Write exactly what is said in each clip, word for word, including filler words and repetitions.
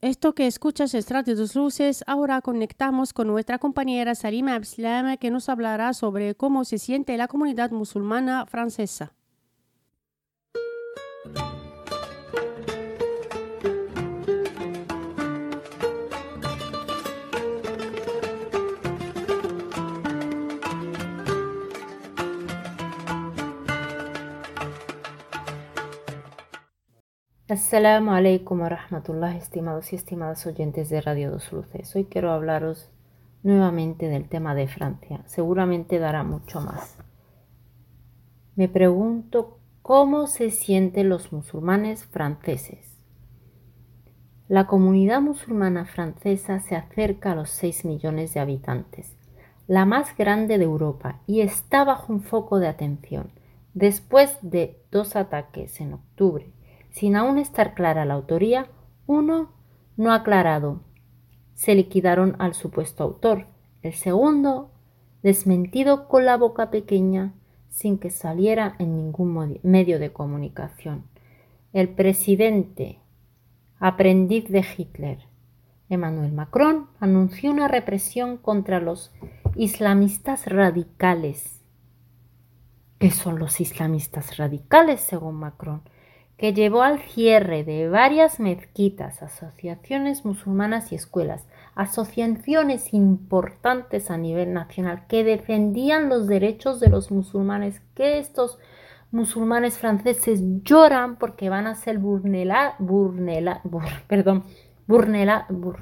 Esto que escuchas es Radio Dos Luces. Ahora conectamos con nuestra compañera Salima Abslam, que nos hablará sobre cómo se siente la comunidad musulmana francesa. Assalamu alaikum wa rahmatullah, estimados y estimadas oyentes de Radio Dos Luces. Hoy quiero hablaros nuevamente del tema de Francia. Seguramente dará mucho más. Me pregunto cómo se sienten los musulmanes franceses. La comunidad musulmana francesa se acerca a los seis millones de habitantes, la más grande de Europa, y está bajo un foco de atención. Después de dos ataques en octubre, sin aún estar clara la autoría, uno no aclarado, se liquidaron al supuesto autor. El segundo, desmentido con la boca pequeña, sin que saliera en ningún medio de comunicación. El presidente aprendiz de Hitler, Emmanuel Macron, anunció una represión contra los islamistas radicales. ¿Qué son los islamistas radicales, según Macron? Que llevó al cierre de varias mezquitas, asociaciones musulmanas y escuelas, asociaciones importantes a nivel nacional que defendían los derechos de los musulmanes, que estos musulmanes franceses lloran porque van a ser burnela, burnela, bur, perdón, burnela, bur,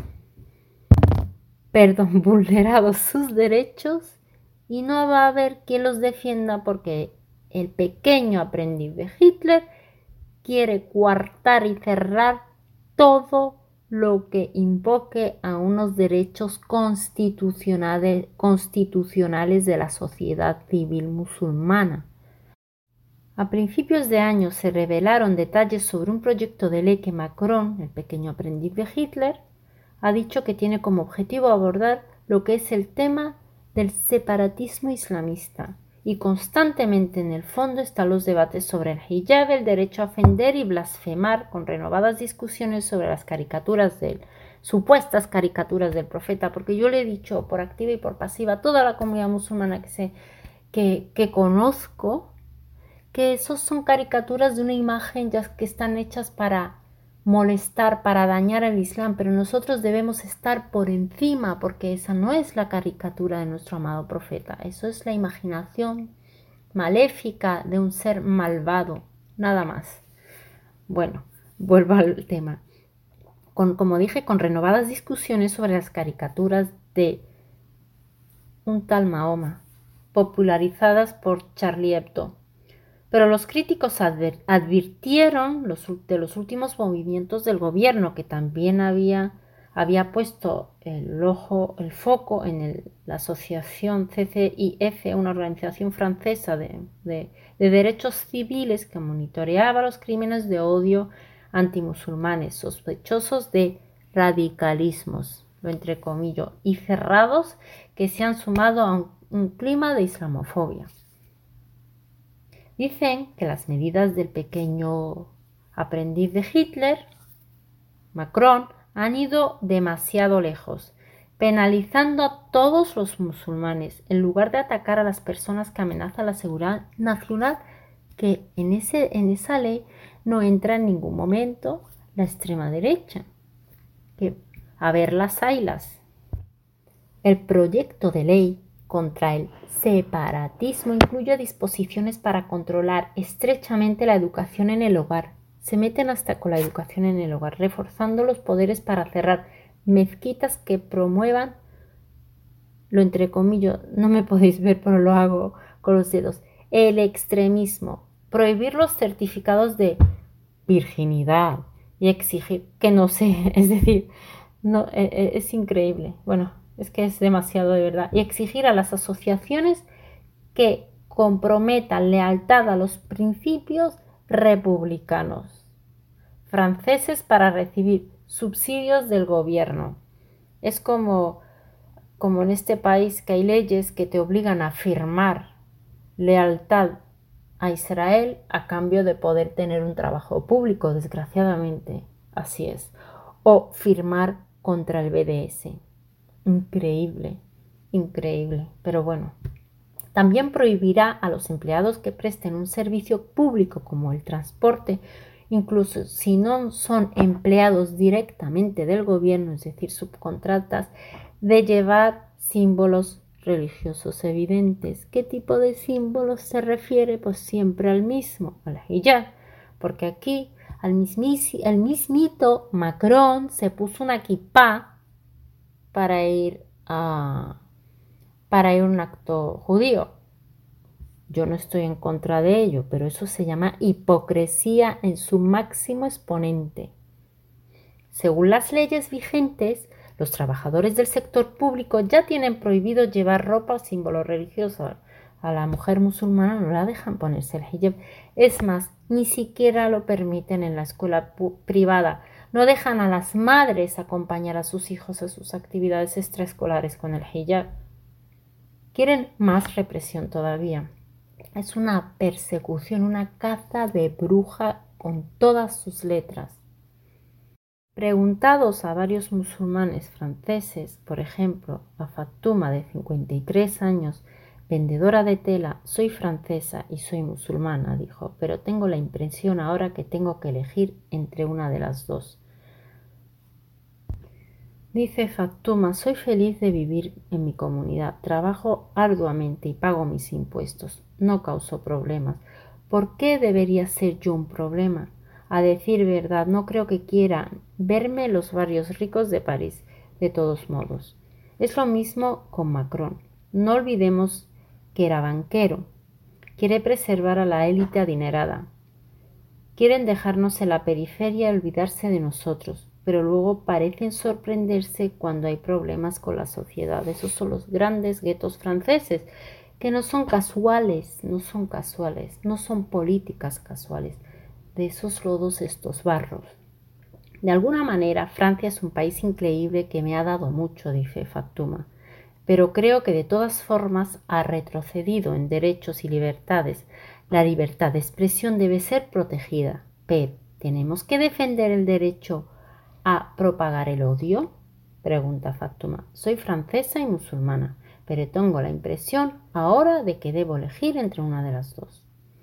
perdón, vulnerados sus derechos y no va a haber quien los defienda porque el pequeño aprendiz de Hitler quiere coartar y cerrar todo lo que invoque a unos derechos constitucionales, constitucionales de la sociedad civil musulmana. A principios de año se revelaron detalles sobre un proyecto de ley que Macron, el pequeño aprendiz de Hitler, ha dicho que tiene como objetivo abordar lo que es el tema del separatismo islamista. Y constantemente en el fondo están los debates sobre el hijab, el derecho a ofender y blasfemar, con renovadas discusiones sobre las caricaturas del, supuestas caricaturas del profeta, porque yo le he dicho por activa y por pasiva a toda la comunidad musulmana que, sé, que, que conozco, que esos son caricaturas de una imagen ya que están hechas para molestar, para dañar al Islam, pero nosotros debemos estar por encima porque esa no es la caricatura de nuestro amado profeta, eso es la imaginación maléfica de un ser malvado, nada más. Bueno, vuelvo al tema. Con, como dije, con renovadas discusiones sobre las caricaturas de un tal Mahoma, popularizadas por Charlie Hebdo. Pero los críticos adver- advirtieron los, de los últimos movimientos del gobierno, que también había, había puesto el ojo, el foco en el, la asociación C C I F, una organización francesa de, de, de derechos civiles que monitoreaba los crímenes de odio antimusulmanes, sospechosos de radicalismos, lo entrecomillo, y cerrados, que se han sumado a un, un clima de islamofobia. Dicen que las medidas del pequeño aprendiz de Hitler, Macron, han ido demasiado lejos, penalizando a todos los musulmanes, en lugar de atacar a las personas que amenazan la seguridad nacional, que en, ese, en esa ley no entra en ningún momento la extrema derecha. Que, a ver las haylas. El proyecto de ley contra el separatismo incluye disposiciones para controlar estrechamente la educación en el hogar. Se meten hasta con la educación en el hogar, reforzando los poderes para cerrar mezquitas que promuevan, lo entrecomillo, no me podéis ver pero lo hago con los dedos, el extremismo, prohibir los certificados de virginidad y exigir que no sé, es decir, no, es increíble, bueno, es que es demasiado de verdad, y exigir a las asociaciones que comprometan lealtad a los principios republicanos franceses para recibir subsidios del gobierno. Es como, como en este país que hay leyes que te obligan a firmar lealtad a Israel a cambio de poder tener un trabajo público, desgraciadamente, así es. o firmar contra el B D S. Increíble, increíble, pero bueno. También prohibirá a los empleados que presten un servicio público como el transporte, incluso si no son empleados directamente del gobierno, es decir, subcontratas, de llevar símbolos religiosos evidentes. ¿Qué tipo de símbolos se refiere? Pues siempre al mismo, al hijab, porque aquí al mismis, el mismito Macron se puso una kipá para ir a para ir a un acto judío. Yo no estoy en contra de ello, pero eso se llama hipocresía en su máximo exponente. Según las leyes vigentes, los trabajadores del sector público ya tienen prohibido llevar ropa o símbolos religiosos. A la mujer musulmana no la dejan ponerse el hijab. Es más, ni siquiera lo permiten en la escuela privada. No dejan a las madres acompañar a sus hijos a sus actividades extraescolares con el hijab. Quieren más represión todavía. Es una persecución, una caza de bruja con todas sus letras. Preguntados a varios musulmanes franceses, por ejemplo, a Fatuma de cincuenta y tres años, vendedora de tela, soy francesa y soy musulmana, dijo, pero tengo la impresión ahora que tengo que elegir entre una de las dos. Dice Fatuma, soy feliz de vivir en mi comunidad, trabajo arduamente y pago mis impuestos, no causo problemas. ¿Por qué debería ser yo un problema? A decir verdad, no creo que quieran verme en los barrios ricos de París, de todos modos. Es lo mismo con Macron. No olvidemos que era banquero. Quiere preservar a la élite adinerada. Quieren dejarnos en la periferia y olvidarse de nosotros, pero luego parecen sorprenderse cuando hay problemas con la sociedad. Esos son los grandes guetos franceses, que no son casuales, no son casuales, no son políticas casuales. De esos lodos, estos barros. De alguna manera, Francia es un país increíble que me ha dado mucho, dice Fatuma, pero creo que de todas formas ha retrocedido en derechos y libertades. La libertad de expresión debe ser protegida, pero ¿tenemos que defender el derecho a propagar el odio? Pregunta Fatuma. Soy francesa y musulmana, pero tengo la impresión ahora de que debo elegir entre una de las dos.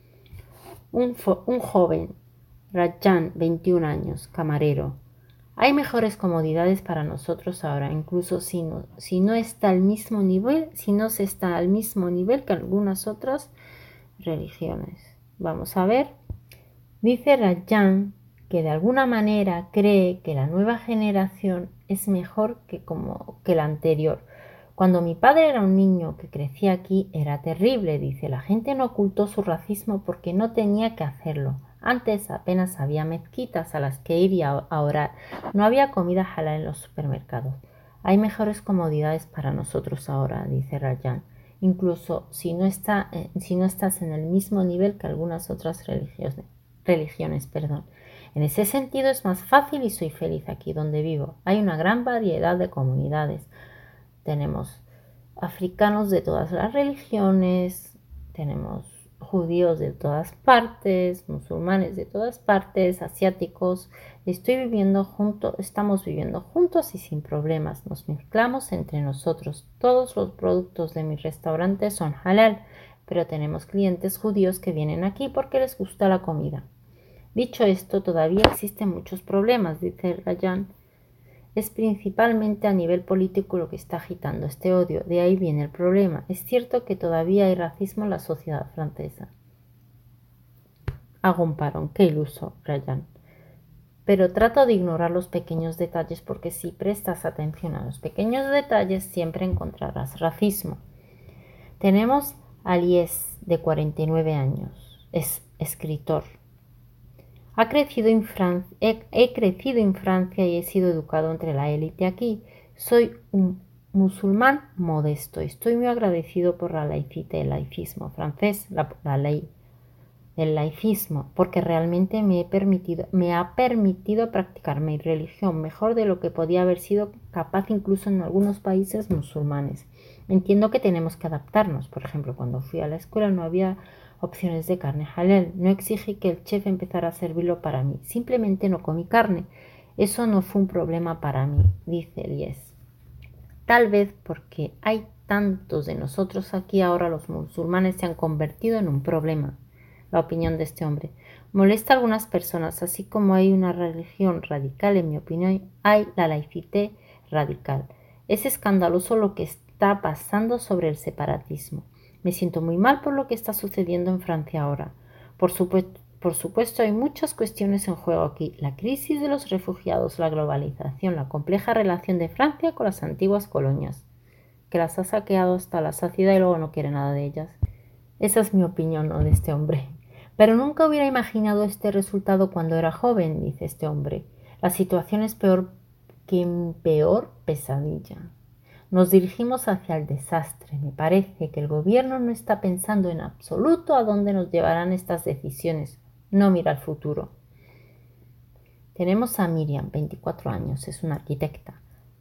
Un, un joven, Rajan, veintiún años, camarero. Hay mejores comodidades para nosotros ahora, incluso si no, si no está al mismo nivel, si no se está al mismo nivel que algunas otras religiones. Vamos a ver. Dice Rajan que de alguna manera cree que la nueva generación es mejor que, como, que la anterior. Cuando mi padre era un niño que crecía aquí era terrible, dice. La gente no ocultó su racismo porque no tenía que hacerlo. Antes apenas había mezquitas a las que ir a orar. No había comida halal en los supermercados. Hay mejores comodidades para nosotros ahora, dice Rajan. Incluso si no, está, eh, si no estás en el mismo nivel que algunas otras religiones. religiones perdón. En ese sentido es más fácil y soy feliz aquí donde vivo. Hay una gran variedad de comunidades. Tenemos africanos de todas las religiones, tenemos judíos de todas partes, musulmanes de todas partes, asiáticos. Estoy viviendo juntos, estamos viviendo juntos y sin problemas. Nos mezclamos entre nosotros. Todos los productos de mi restaurante son halal, pero tenemos clientes judíos que vienen aquí porque les gusta la comida. Dicho esto, todavía existen muchos problemas, dice Rajan. Es principalmente a nivel político lo que está agitando este odio. De ahí viene el problema. Es cierto que todavía hay racismo en la sociedad francesa. Hago un parón. Qué iluso, Rajan. Pero trato de ignorar los pequeños detalles porque si prestas atención a los pequeños detalles siempre encontrarás racismo. Tenemos a Lies, de cuarenta y nueve años. Es escritor. Ha crecido en Francia, he, he crecido en Francia y he sido educado entre la élite aquí. Soy un musulmán modesto. Estoy muy agradecido por la laicité, el laicismo francés, la, la ley del laicismo, porque realmente me, he permitido, me ha permitido practicar mi religión mejor de lo que podía haber sido capaz incluso en algunos países musulmanes. Entiendo que tenemos que adaptarnos. Por ejemplo, cuando fui a la escuela no había opciones de carne halal. No exigí que el chef empezara a servirlo para mí. Simplemente no comí carne. Eso no fue un problema para mí, dice Elies. Tal vez porque hay tantos de nosotros aquí ahora los musulmanes se han convertido en un problema. La opinión de este hombre molesta a algunas personas, así como hay una religión radical, en mi opinión, hay la laicité radical. Es escandaloso lo que está pasando sobre el separatismo. Me siento muy mal por lo que está sucediendo en Francia ahora. Por supuesto, por supuesto, hay muchas cuestiones en juego aquí. La crisis de los refugiados, la globalización, la compleja relación de Francia con las antiguas colonias, que las ha saqueado hasta la saciedad y luego no quiere nada de ellas. Esa es mi opinión, ¿no?, de este hombre. Pero nunca hubiera imaginado este resultado cuando era joven, dice este hombre. La situación es peor que mi peor pesadilla. Nos dirigimos hacia el desastre. Me parece que el gobierno no está pensando en absoluto a dónde nos llevarán estas decisiones. No mira al futuro. Tenemos a Miriam, veinticuatro años, es una arquitecta.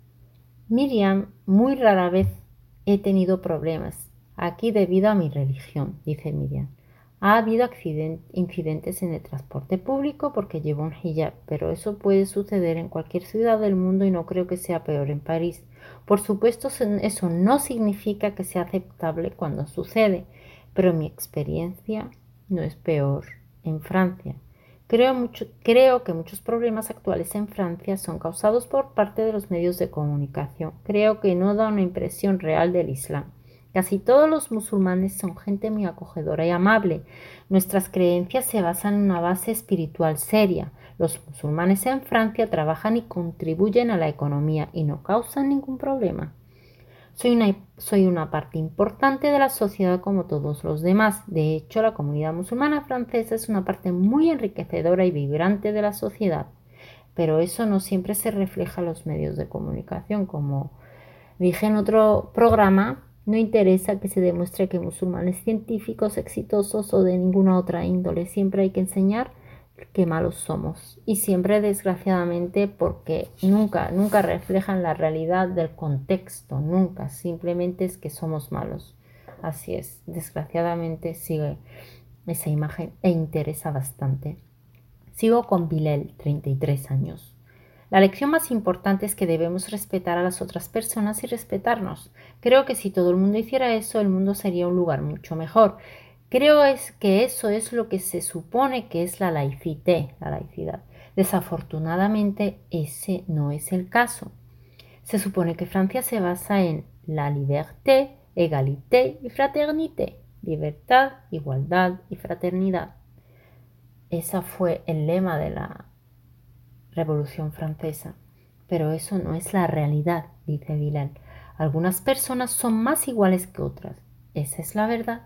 Miriam, muy rara vez he tenido problemas aquí debido a mi religión, dice Miriam. Ha habido incidentes en el transporte público porque llevo un hijab, pero eso puede suceder en cualquier ciudad del mundo y no creo que sea peor en París. Por supuesto, eso no significa que sea aceptable cuando sucede, pero mi experiencia no es peor en Francia. Creo, mucho, creo que muchos problemas actuales en Francia son causados por parte de los medios de comunicación. Creo que no da una impresión real del Islam. Casi todos los musulmanes son gente muy acogedora y amable. Nuestras creencias se basan en una base espiritual seria. Los musulmanes en Francia trabajan y contribuyen a la economía y no causan ningún problema. Soy una, soy una parte importante de la sociedad como todos los demás. De hecho, la comunidad musulmana francesa es una parte muy enriquecedora y vibrante de la sociedad. Pero eso no siempre se refleja en los medios de comunicación. Como dije en otro programa, no interesa que se demuestre que musulmanes científicos exitosos o de ninguna otra índole. Siempre hay que enseñar qué malos somos. Y siempre, desgraciadamente, porque nunca, nunca reflejan la realidad del contexto. Nunca. Simplemente es que somos malos. Así es. Desgraciadamente sigue esa imagen e interesa bastante. Sigo con Bilal, treinta y tres años. La lección más importante es que debemos respetar a las otras personas y respetarnos. Creo que si todo el mundo hiciera eso, el mundo sería un lugar mucho mejor. Creo es que eso es lo que se supone que es la laicité, la laicidad. Desafortunadamente, ese no es el caso. Se supone que Francia se basa en la liberté, égalité y fraternité. Libertad, igualdad y fraternidad. Ese fue el lema de la Revolución Francesa. Pero eso no es la realidad, dice Bilal. Algunas personas son más iguales que otras. Esa es la verdad.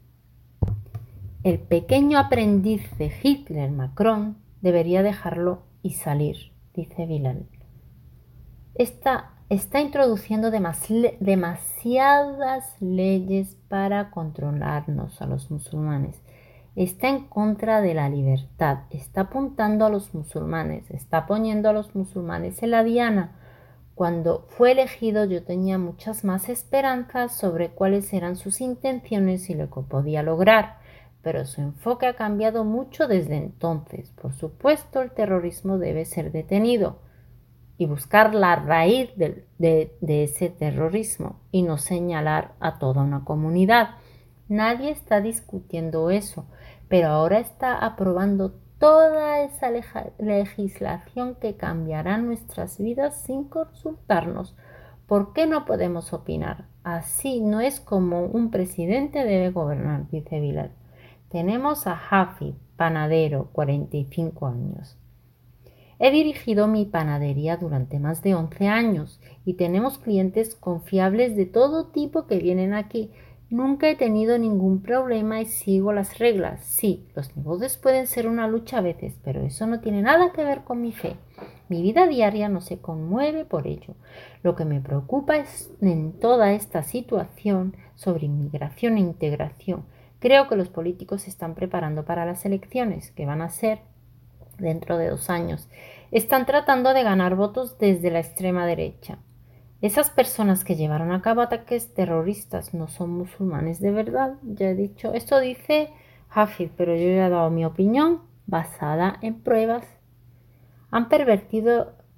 El pequeño aprendiz de Hitler, Macron, debería dejarlo y salir, dice Bilal. Está, está introduciendo demas, demasiadas leyes para controlarnos a los musulmanes. Está en contra de la libertad, está apuntando a los musulmanes, está poniendo a los musulmanes en la diana. Cuando fue elegido yo tenía muchas más esperanzas sobre cuáles eran sus intenciones y lo que podía lograr, pero su enfoque ha cambiado mucho desde entonces. Por supuesto, el terrorismo debe ser detenido y buscar la raíz de, de, de ese terrorismo y no señalar a toda una comunidad. Nadie está discutiendo eso, pero ahora está aprobando toda esa legislación que cambiará nuestras vidas sin consultarnos. ¿Por qué no podemos opinar? Así no es como un presidente debe gobernar, dice Bilal. Tenemos a Hafid, panadero, cuarenta y cinco años. He dirigido mi panadería durante más de once años y tenemos clientes confiables de todo tipo que vienen aquí. Nunca he tenido ningún problema y sigo las reglas. Sí, los negocios pueden ser una lucha a veces, pero eso no tiene nada que ver con mi fe. Mi vida diaria no se conmueve por ello. Lo que me preocupa es en toda esta situación sobre inmigración e integración. Creo que los políticos se están preparando para las elecciones, que van a ser dentro de dos años. Están tratando de ganar votos desde la extrema derecha. Esas personas que llevaron a cabo ataques terroristas no son musulmanes de verdad. Ya he dicho, esto dice Hafid, pero yo ya he dado mi opinión basada en pruebas. Han pervertido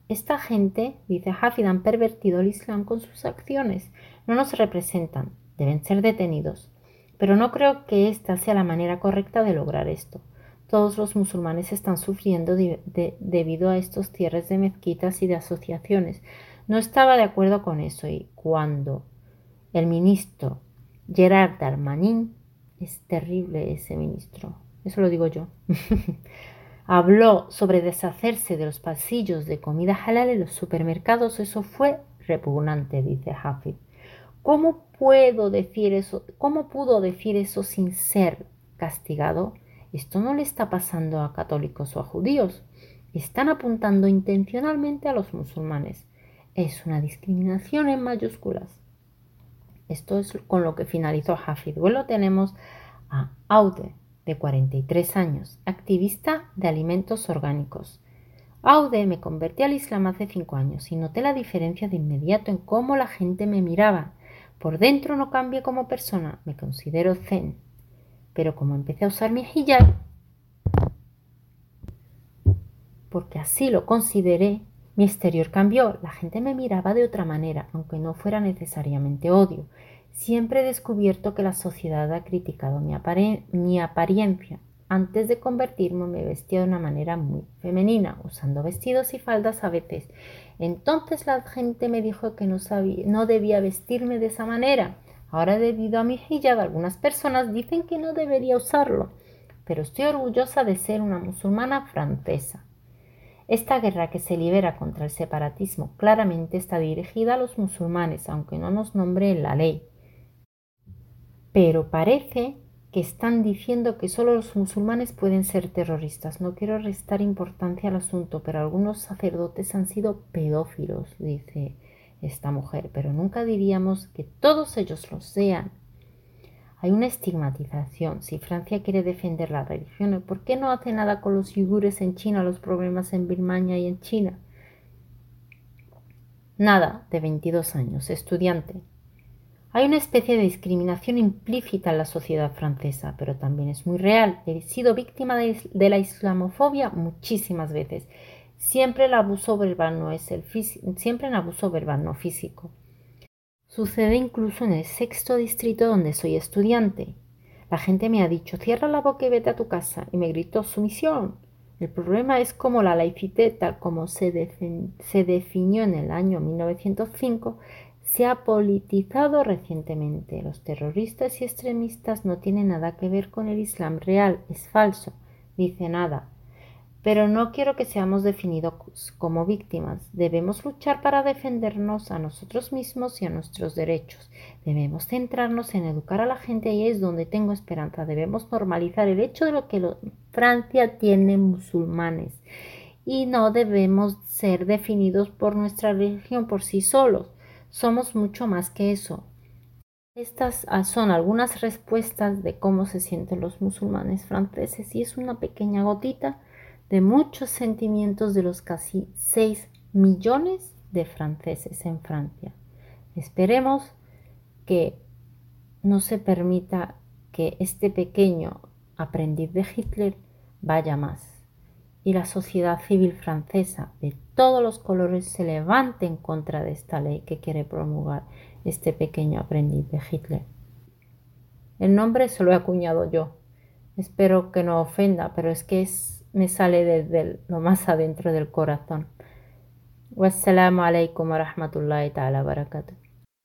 Esta gente, dice Hafid, han pervertido el Islam con sus acciones. No nos representan, deben ser detenidos. Pero no creo que esta sea la manera correcta de lograr esto. Todos los musulmanes están sufriendo de, de, debido a estos cierres de mezquitas y de asociaciones. No estaba de acuerdo con eso y cuando el ministro Gerard Darmanin, es terrible ese ministro, eso lo digo yo, habló sobre deshacerse de los pasillos de comida halal en los supermercados, eso fue repugnante, dice Hafid. ¿Cómo puedo decir eso? ¿Cómo pudo decir eso sin ser castigado? Esto no le está pasando a católicos o a judíos. Están apuntando intencionalmente a los musulmanes. Es una discriminación en mayúsculas. Esto es con lo que finalizó Hafid. Luego tenemos a Aude, de cuarenta y tres años, activista de alimentos orgánicos. Aude, me convertí al Islam hace cinco años y noté la diferencia de inmediato en cómo la gente me miraba. Por dentro no cambié como persona, me considero zen. Pero como empecé a usar mi hijab, porque así lo consideré, mi exterior cambió. La gente me miraba de otra manera, aunque no fuera necesariamente odio. Siempre he descubierto que la sociedad ha criticado mi, apare- mi apariencia. Antes de convertirme me vestía de una manera muy femenina, usando vestidos y faldas a veces. Entonces la gente me dijo que no, sabía, no debía vestirme de esa manera. Ahora, debido a mi hijab, algunas personas dicen que no debería usarlo, pero estoy orgullosa de ser una musulmana francesa. Esta guerra que se libera contra el separatismo claramente está dirigida a los musulmanes, aunque no nos nombre en la ley. Pero parece que están diciendo que solo los musulmanes pueden ser terroristas. No quiero restar importancia al asunto, pero algunos sacerdotes han sido pedófilos, dice esta mujer, pero nunca diríamos que todos ellos lo sean. Hay una estigmatización. Si Francia quiere defender la religión, ¿por qué no hace nada con los uigures en China, los problemas en Birmania y en China? Nada, de veintidós años, estudiante. Hay una especie de discriminación implícita en la sociedad francesa, pero también es muy real. He sido víctima de, de la islamofobia muchísimas veces. Siempre el abuso verbal no es el físico, siempre el abuso verbal no físico. Sucede incluso en el sexto distrito donde soy estudiante. La gente me ha dicho, cierra la boca y vete a tu casa, y me gritó, sumisión. El problema es como la laicité, tal como se, defin- se definió en el año mil novecientos cinco, se ha politizado recientemente. Los terroristas y extremistas no tienen nada que ver con el Islam real, es falso, dice nada. Pero no quiero que seamos definidos como víctimas. Debemos luchar para defendernos a nosotros mismos y a nuestros derechos. Debemos centrarnos en educar a la gente y es donde tengo esperanza. Debemos normalizar el hecho de lo que lo, Francia tiene musulmanes y no debemos ser definidos por nuestra religión por sí solos. Somos mucho más que eso. Estas son algunas respuestas de cómo se sienten los musulmanes franceses y es una pequeña gotita de muchos sentimientos de los casi seis millones de franceses en Francia. Esperemos que no se permita que este pequeño aprendiz de Hitler vaya más y la sociedad civil francesa de todos los colores se levante en contra de esta ley que quiere promulgar este pequeño aprendiz de Hitler. El nombre se lo he acuñado yo. Espero que no ofenda, pero es que es, me sale desde lo más adentro del corazón. Wassalamu alaikum wa rahmatullahi ta'ala barakatuh.